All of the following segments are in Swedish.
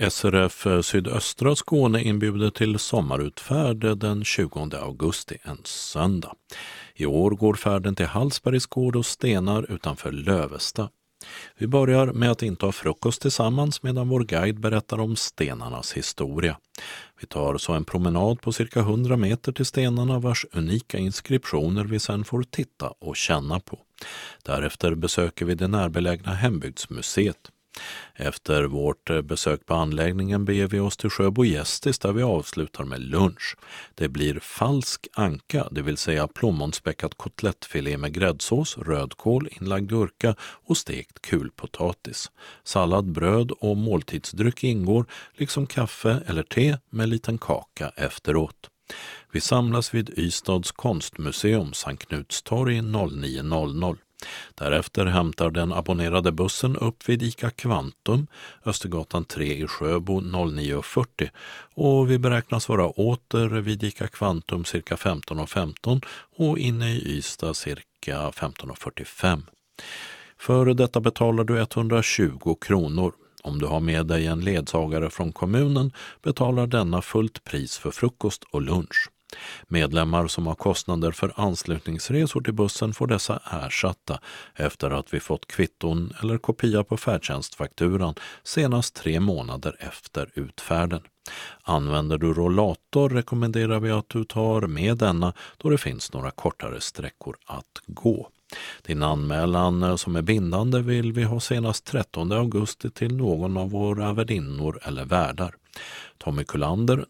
SRF Sydöstra Skåne inbjuder till sommarutfärd den 20 augusti, en söndag. I år går färden till Hallsbergs gård och stenar utanför Lövesta. Vi börjar med att inta frukost tillsammans medan vår guide berättar om stenarnas historia. Vi tar så en promenad på cirka 100 meter till stenarna vars unika inskriptioner vi sedan får titta och känna på. Därefter besöker vi det närbelägna hembygdsmuseet. Efter vårt besök på anläggningen beger vi oss till Sjöbo Gästis där vi avslutar med lunch. Det blir falsk anka, det vill säga plommonspäckat kotlettfilé med gräddsås, rödkål, inlagd gurka och stekt kulpotatis. Sallad, bröd och måltidsdryck ingår, liksom kaffe eller te med liten kaka efteråt. Vi samlas vid Ystads konstmuseum Sankt Knutstorg 09.00. Därefter hämtar den abonnerade bussen upp vid ICA Kvantum, Östergatan 3 i Sjöbo 09.40 och vi beräknas vara åter vid ICA Kvantum cirka 15.15 och inne i Ystad cirka 15.45. För detta betalar du 120 kronor. Om du har med dig en ledsagare från kommunen betalar denna fullt pris för frukost och lunch. Medlemmar som har kostnader för anslutningsresor till bussen får dessa ersatta efter att vi fått kvitton eller kopia på färdtjänstfakturan senast 3 månader efter utfärden. Använder du rollator rekommenderar vi att du tar med denna då det finns några kortare sträckor att gå. Din anmälan som är bindande vill vi ha senast 13 augusti till någon av våra värdinnor eller värdar. Tommy Kullander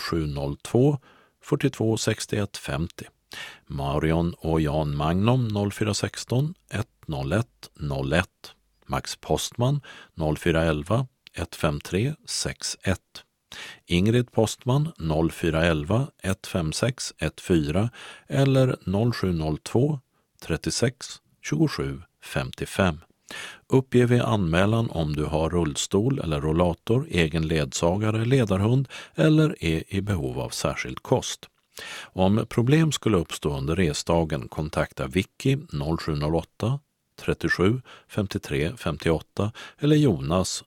0702 42 61 50. Marion och Jan Magnum 0416 101 01. Max Postman 0411 153 61. Ingrid Postman 0411 156 14 eller 0702 36 27 55. Uppge vid anmälan om du har rullstol eller rollator, egen ledsagare, ledarhund eller är i behov av särskild kost. Om problem skulle uppstå under resdagen kontakta Vicky 0708 37 53 58 eller Jonas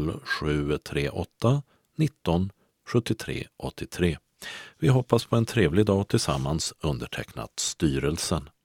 0738 19 73 83. Vi hoppas på en trevlig dag tillsammans, undertecknat styrelsen.